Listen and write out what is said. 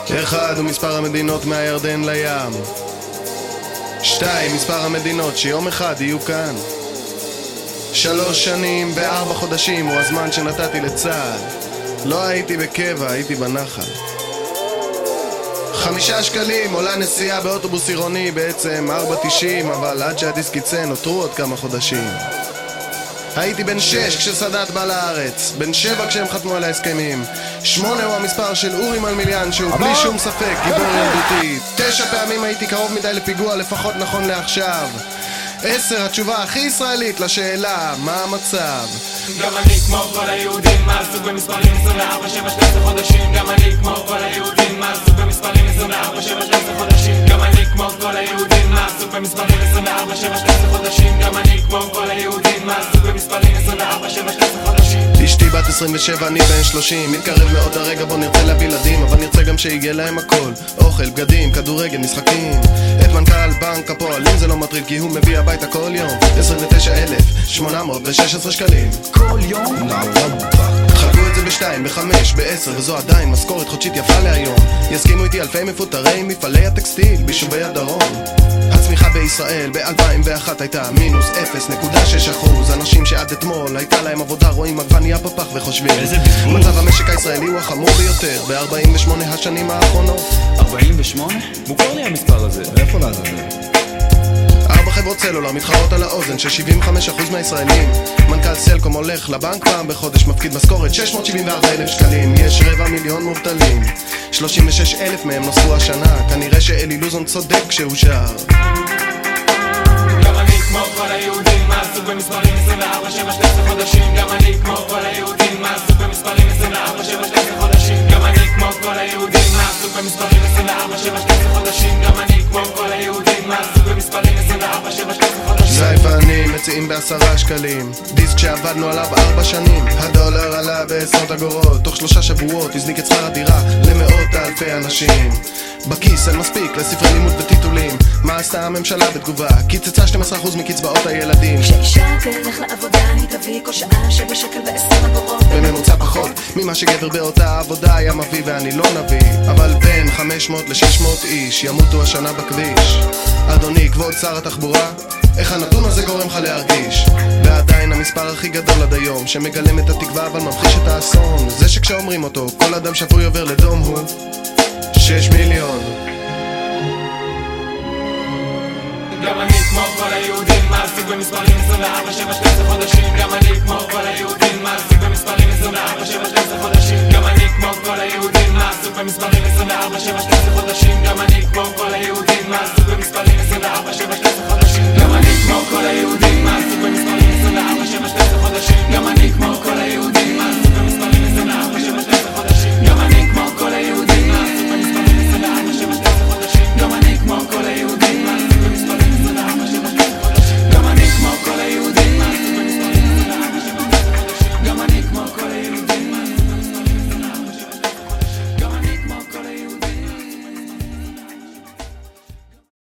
אחד הוא מספר המדינות מהירדן לים. 2. מספר המדינות שיום אחד יהיו כאן. 3 שנים ו4 חודשים הוא הזמן שנתתי לצה"ל. לא הייתי בקבע, הייתי בנחל. 5 שקלים עולה נסיעה באוטובוס עירוני, בעצם 4.90, אבל עד שהדיסק יצא נותרו עוד כמה חודשים. הייתי בן 6 כשסאדאת בא לארץ, בן 7 כשהם חתמו על ההסכמים. 8 הוא המספר של אורי מלמיליאן, שהוא בלי שום ספק גיבור ילדותי. 9 פעמים הייתי קרוב מדי לפיגוע, לפחות נכון לעכשיו. 10 התשובה הכי ישראלית לשאלה מה המצב. גם אני כמו כל היהודים, מעסוק במספרים 24, 7, 12 חודשים. גם אני כמו כל היהודים, מעסוק במספרים 24, 7, 12 חודשים. גם אני כמו כל היהודים, מעסוק במספרים 24, 7, 12 חודשים. גם אני כמו כל היהודים, מעסוק במספרים 24, 7, 12 חודשים. אשתי בת 27, אני בן 30. מתקרב מאוד הרגע בו נרצה להביא ילדים, אבל נרצה גם שיגיע להם הכל. אוכל, בגדים, כדורגל, משחקים. את מנכ"ל בנק הפועלים זה לא מטריד, כי הוא מביא הביתה כל יום 29,816 שקלים כל יום? חלקו את זה ב2, ב5, ב10, וזו עדיין משכורת חודשית יפה להיום. יסכימו איתי אלפי מפוטרי מפעלי הטקסטיל ביישובי הדרום. הצמיחה בישראל ב-2001 הייתה מינוס 0.6%. אנשים שעד אתמול הייתה להם עבודה רואים עגבנייה בפח וחושבים מצב המשק הישראלי הוא החמור ביותר ב-48 השנים האחרונות. 48? מוכר לי המספר הזה. איפה לעזור? 4 חברות סלולר מתחרות על האוזן של 75% מהישראלים. מנכ"ל סלקום הולך לבנק פעם בחודש, מפקיד משכורת 674,000 שקלים. יש 250,000 מובטלים, 36,000 מהם נוספו השנה. כנראה שאלי לוזון צודק כשהוא שר. גם אני כמו כל היהודים, מעסוק במספרים 24, 7, 12 חודשים. גם אני כמו כל היהודים, מעסוק במספרים 24, 7, 12 חודשים. גם אני כמו כל היהודים, מעסוק במספרים 24, 7, 12 חודשים. גם אני כמו כל היהודים, מעסוק במספרים 24, 7, 12 חודשים. זי ואני מציעים ב10 שקלים דיסק שעבדנו עליו 4 שנים. הדולר עלה ב10 אגורות, תוך 3 שבועות הזניק את שכר הדירה למאות אלפי אנשים. בכיס אין מספיק לספרי לימוד וטיטולים. מה עשתה הממשלה בתגובה? קיצצה 12% מקצבאות הילדים. כשאישה תלך לעבודה היא תביא כל שעה 7 שקל ו20 אגורות, בממוצע פחות ממה שגבר באותה עבודה היה מביא, ואני לא נביא. אבל בין 500 ל-600 איש ימותו השנה בכביש. אדוני כבוד שר התחבורה, איך הנתון הזה גורם לך להרגיש? ועדיין המספר הכי גדול עד היום שמגלם את התקווה אבל ממחיש את האסון, זה שכשאומרים אותו כל אדם שפוי עובר לדום הוא 6 מיליון. גם אני כמו כל היהודים, מעסוק במספרים 24, 7, 12 חודשים. גם אני כמו כל היהודים, מעסוק במספרים 24,